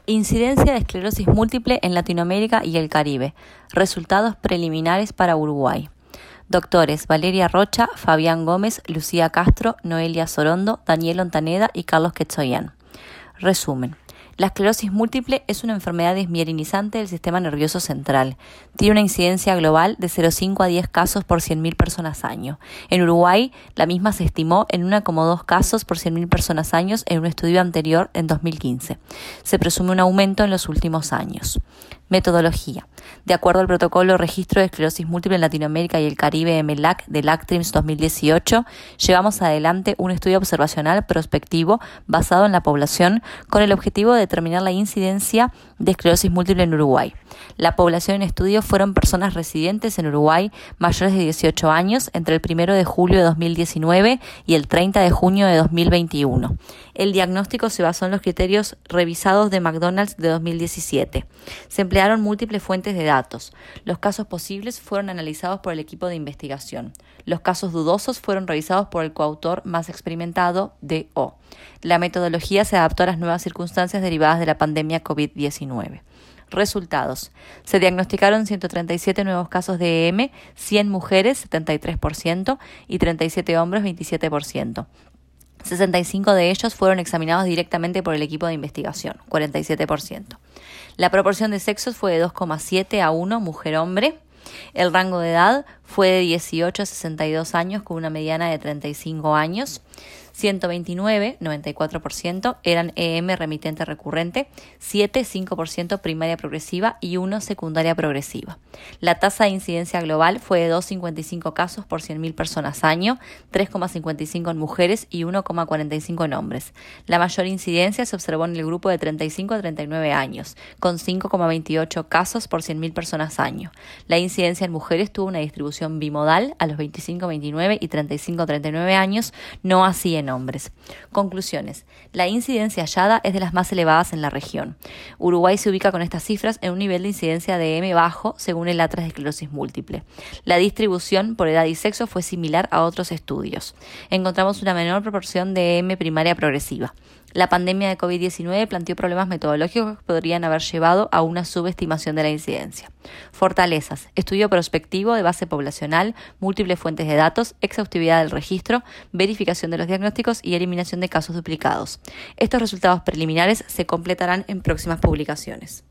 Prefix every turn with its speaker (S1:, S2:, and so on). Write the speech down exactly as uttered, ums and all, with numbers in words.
S1: Incidencia de esclerosis múltiple en Latinoamérica y el Caribe. Resultados preliminares para Uruguay. Doctores Valeria Rocha, Fabián Gómez, Lucía Castro, Noelia Sorondo, Daniel Ontaneda y Carlos Quetzoyan. Resumen. La esclerosis múltiple es una enfermedad desmielinizante del sistema nervioso central. Tiene una incidencia global de cero coma cinco a diez casos por cien mil personas año. En Uruguay, la misma se estimó en uno coma dos casos por cien mil personas años en un estudio anterior en dos mil quince. Se presume un aumento en los últimos años. Metodología. De acuerdo al protocolo Registro de Esclerosis Múltiple en Latinoamérica y el Caribe M L A C de LACTRIMS dos mil dieciocho, llevamos adelante un estudio observacional prospectivo basado en la población con el objetivo de determinar la incidencia de esclerosis múltiple en Uruguay. La población en estudio fueron personas residentes en Uruguay mayores de dieciocho años entre el primero de julio de dos mil diecinueve y el treinta de junio de dos mil veintiuno. El diagnóstico se basó en los criterios revisados de McDonald's de dos mil diecisiete. Se emplearon múltiples fuentes de datos. Los casos posibles fueron analizados por el equipo de investigación. Los casos dudosos fueron revisados por el coautor más experimentado, D O. La metodología se adaptó a las nuevas circunstancias derivadas de la pandemia COVID diecinueve. Resultados. Se diagnosticaron ciento treinta y siete nuevos casos de E M, cien mujeres, setenta y tres por ciento, y treinta y siete hombres, veintisiete por ciento. sesenta y cinco de ellos fueron examinados directamente por el equipo de investigación, cuarenta y siete por ciento. La proporción de sexos fue de dos coma siete a uno mujer-hombre. El rango de edad fue de dieciocho a sesenta y dos años con una mediana de treinta y cinco años. ciento veintinueve, noventa y cuatro por ciento, eran E M remitente recurrente, siete, cinco por ciento primaria progresiva y uno secundaria progresiva. La tasa de incidencia global fue de dos coma cincuenta y cinco casos por cien mil personas año, tres coma cincuenta y cinco en mujeres y uno coma cuarenta y cinco en hombres. La mayor incidencia se observó en el grupo de treinta y cinco a treinta y nueve años, con cinco coma veintiocho casos por cien mil personas año. La incidencia en mujeres tuvo una distribución bimodal a los veinticinco, veintinueve y treinta y cinco a treinta y nueve años, no así en hombres. Conclusiones. La incidencia hallada es de las más elevadas en la región. Uruguay se ubica con estas cifras en un nivel de incidencia de E M bajo según el Atlas de Esclerosis Múltiple. La distribución por edad y sexo fue similar a otros estudios. Encontramos una menor proporción de E M primaria progresiva. La pandemia de COVID diecinueve planteó problemas metodológicos que podrían haber llevado a una subestimación de la incidencia. Fortalezas. Estudio prospectivo de base poblacional, múltiples fuentes de datos, exhaustividad del registro, verificación de los diagnósticos y eliminación de casos duplicados. Estos resultados preliminares se completarán en próximas publicaciones.